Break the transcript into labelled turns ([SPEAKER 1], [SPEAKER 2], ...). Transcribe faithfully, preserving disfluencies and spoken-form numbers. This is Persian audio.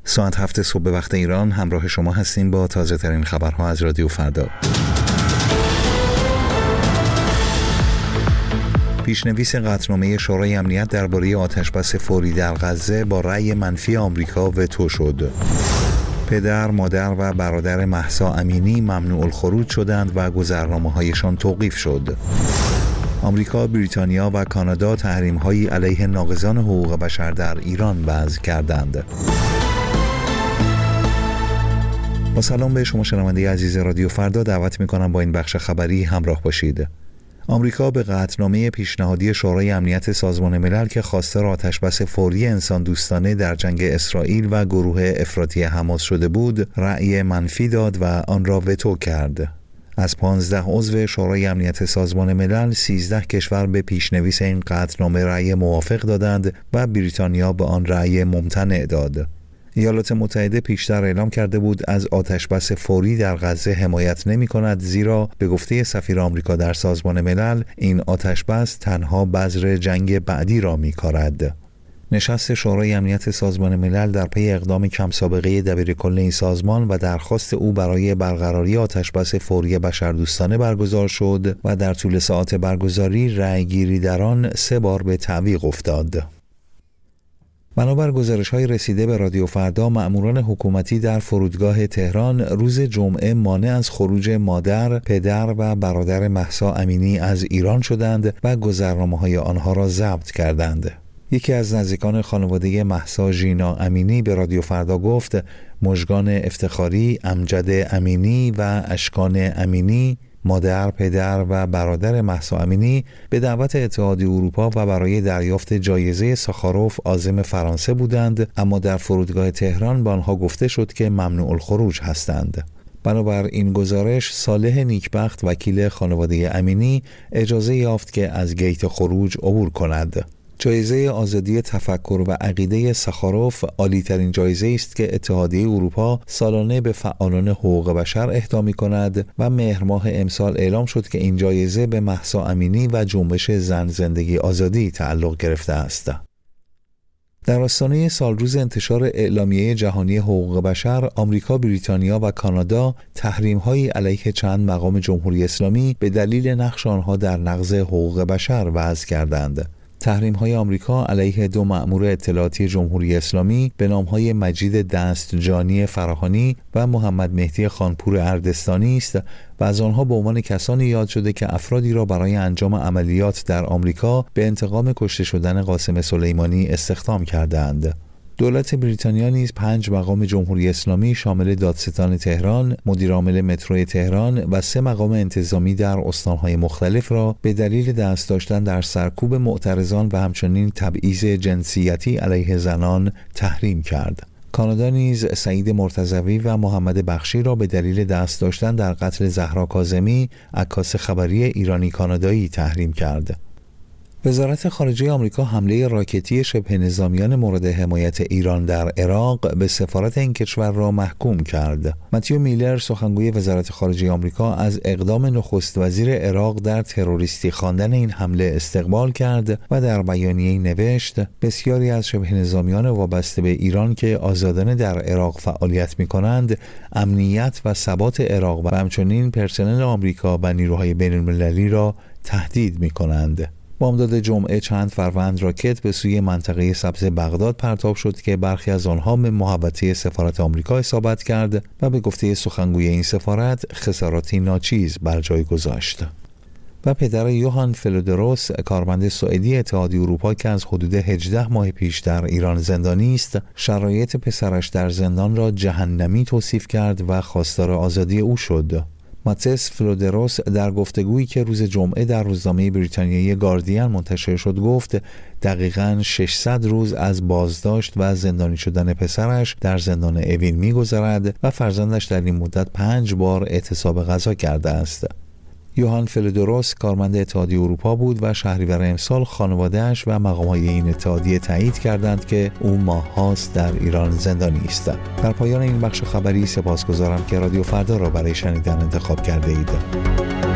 [SPEAKER 1] ساعت هفت صبح به وقت ایران همراه شما هستیم با تازه ترین خبرها از رادیو فردا. پیشنویس قطعنامه شورای امنیت درباره آتشبس فوری در غزه با رأی منفی آمریکا وتو شد. پدر، مادر و برادر مهسا امینی ممنوع الخروج شدند و گذرنامه‌هایشان توقیف شد. آمریکا، بریتانیا و کانادا تحریم‌هایی علیه ناقضان حقوق بشر در ایران وضع کردند. با سلام به شما شنونده عزیز رادیو فردا، دعوت می‌کنم با این بخش خبری همراه باشید. آمریکا به قطعنامه پیشنهادی شورای امنیت سازمان ملل که خواستار آتشبس فوری انسان دوستانه در جنگ اسرائیل و گروه افراطی حماس شده بود، رأی منفی داد و آن را وتو کرد. از پانزده عضو شورای امنیت سازمان ملل، سیزده کشور به پیشنویس این قطعنامه رأی موافق دادند و بریتانیا به آن رأی ممتنع داد. ایالات متحده پیشتر اعلام کرده بود از آتشبس فوری در غزه حمایت نمی کند، زیرا به گفته سفیر آمریکا در سازمان ملل این آتشبس تنها بذر جنگ بعدی را می کارد. نشست شورای امنیت سازمان ملل در پی اقدام کم سابقه دبیرکل این سازمان و درخواست او برای برقراری آتشبس فوری بشردوستانه برگزار شد و در طول ساعات برگزاری رأیگیری در آن سه بار به تعویق افتاد. بنابر گزارش‌های رسیده به رادیو فردا، مأموران حکومتی در فرودگاه تهران روز جمعه مانع از خروج مادر، پدر و برادر مهسا امینی از ایران شدند و گذرنامه‌های آنها را ضبط کردند. یکی از نزدیکان خانواده مهسا، ژینا امینی، به رادیو فردا گفت مژگان افتخاری، امجد امینی و اشکان امینی، مادر، پدر و برادر مهسا امینی به دعوت اتحادیه اروپا و برای دریافت جایزه ساخاروف عازم فرانسه بودند، اما در فرودگاه تهران به آنها گفته شد که ممنوع الخروج هستند. بنابر این گزارش، صالح نیکبخت، وکیل خانواده امینی، اجازه یافت که از گیت خروج عبور کند. جایزه آزادی تفکر و عقیده ساخاروف عالی‌ترین جایزه است که اتحادیه اروپا سالانه به فعالان حقوق بشر اهدا می‌کند و مهر ماه امسال اعلام شد که این جایزه به مهسا امینی و جنبش زن زندگی آزادی تعلق گرفته است. در آستانه سالروز انتشار اعلامیه جهانی حقوق بشر، آمریکا، بریتانیا و کانادا تحریم‌هایی علیه چند مقام جمهوری اسلامی به دلیل نقش آنها در نقض حقوق بشر وضع کردند. تحریم‌های آمریکا علیه دو مأمور اطلاعاتی جمهوری اسلامی به نام‌های مجید دستجانی فراهانی و محمد مهدی خانپور اردستانی است و از آنها به عنوان کسانی یاد شده که افرادی را برای انجام عملیات در آمریکا به انتقام کشته شدن قاسم سلیمانی استخدام کردند. دولت بریتانیا نیز پنج مقام جمهوری اسلامی شامل دادستان تهران، مدیرعامل مترو تهران و سه مقام انتظامی در استان‌های مختلف را به دلیل دست داشتن در سرکوب معترضان و همچنین تبعیض جنسیتی علیه زنان تحریم کرد. کانادا نیز سعید مرتضوی و محمد بخشی را به دلیل دست داشتن در قتل زهرا کاظمی، عکاس خبری ایرانی کانادایی، تحریم کرد. وزارت خارجه آمریکا حمله راکتی شبه نظامیان مورد حمایت ایران در عراق به سفارت این کشور را محکوم کرد. متیو میلر، سخنگوی وزارت خارجه آمریکا، از اقدام نخست وزیر عراق در تروریستی خواندن این حمله استقبال کرد و در بیانیه‌ای نوشت بسیاری از شبه نظامیان وابسته به ایران که آزادانه در عراق فعالیت می‌کنند، امنیت و ثبات عراق و همچنین پرسنل آمریکا و نیروهای بین‌المللی را تهدید می‌کنند. بامداد جمعه چند فروند راکت به سوی منطقه سبز بغداد پرتاب شد که برخی از آنها به محوطه سفارت آمریکا اصابت کرد و به گفته سخنگوی این سفارت خساراتی ناچیز بر جای گذاشت. و پدر یوهان فلودروس، کارمند سوئدی اتحادیه اروپا که از حدود هجده ماه پیش در ایران زندانی است، شرایط پسرش در زندان را جهنمی توصیف کرد و خواستار آزادی او شد. ماتس فلودروس در گفتگویی که روز جمعه در روزنامه بریتانیایی گاردین منتشر شد گفت دقیقاً ششصد روز از بازداشت و زندانی شدن پسرش در زندان اوین می‌گذرد و فرزندش در این مدت پنج بار اعتصاب غذا کرده است. یوهان فلودروس کارمند اتحادیه اروپا بود و شهریور امسال خانواده‌اش و مقام‌های این اتحادیه تایید کردند که او ماه‌هاست در ایران زندانی است. در پایان این بخش خبری سپاسگزارم که رادیو فردا را برای شنیدن انتخاب کرده اید.